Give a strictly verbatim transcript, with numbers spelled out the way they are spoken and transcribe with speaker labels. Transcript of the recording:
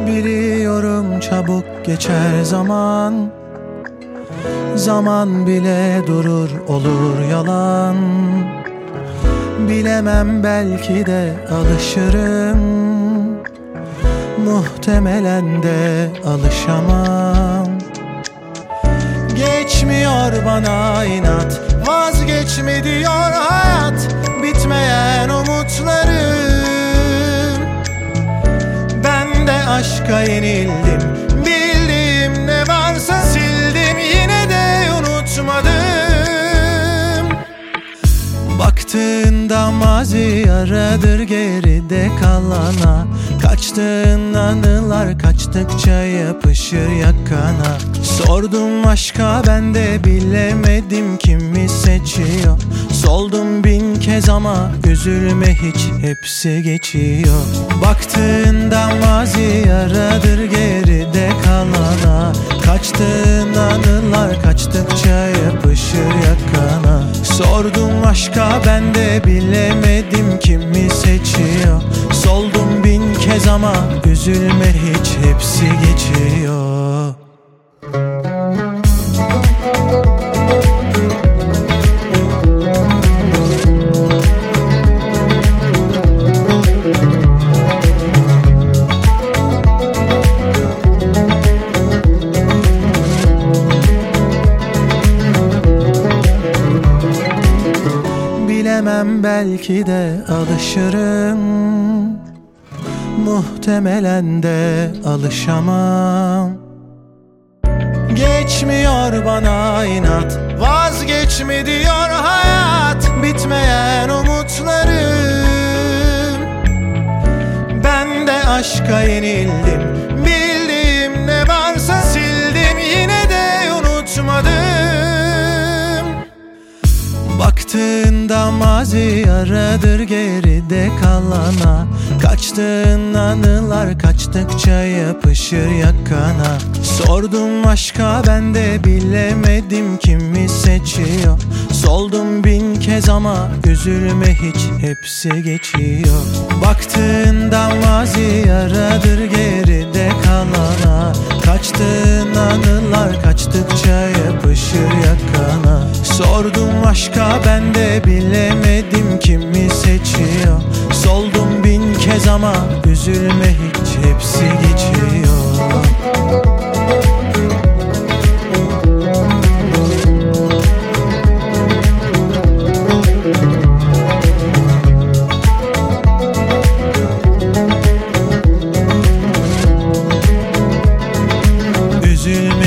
Speaker 1: Biliyorum çabuk geçer zaman, zaman bile durur olur yalan. Bilemem, belki de alışırım, muhtemelen de alışamam. Geçmiyor bana inat, vazgeçme diyor hayat, bitmeyen umutlarım. Ben de aşka yenildim, bildiğim ne varsa sildim, yine de unutmadım. Baktığında mazi yaradır geride kalana, kaçtığın anılar kaçtıkça yapışır yakana. Sordum aşka, ben de bilemedim kimi seçiyor. Soldum bin kez ama üzülme hiç, hepsi geçiyor. Baktığında mazi yaradır geride kalana, kaçtığın anılar kaçtıkça yapışır yakana. Sordum aşka, ben de bilemedim kimi seçiyor. Soldum bin kez ama üzülme hiç, hepsi geçiyor. Bilemem, belki de alışırım, muhtemelen de alışamam. Geçmiyor bana inat, vazgeçme diyor hayat, bitmeyen umutlarım. Ben de aşka yenildim, bildiğim ne varsa sildim, yine de unutmadım. Baktığında mazi yaradır geride kalana, kaçtığın anılar kaçtıkça yapışır yakana. Sordum aşka, ben de bilemedim kimi seçiyor. Soldum bin kez ama üzülme hiç, hepsi geçiyor. Baktığında mazi yaradır geride kalana, kaçtığın anılar kaçtıkça yapışır yakana. Sordum aşka, ben de bilemedim kimi seçiyor. Soldum bin kez ama üzülme hiç, hepsi geçiyor. Üzülme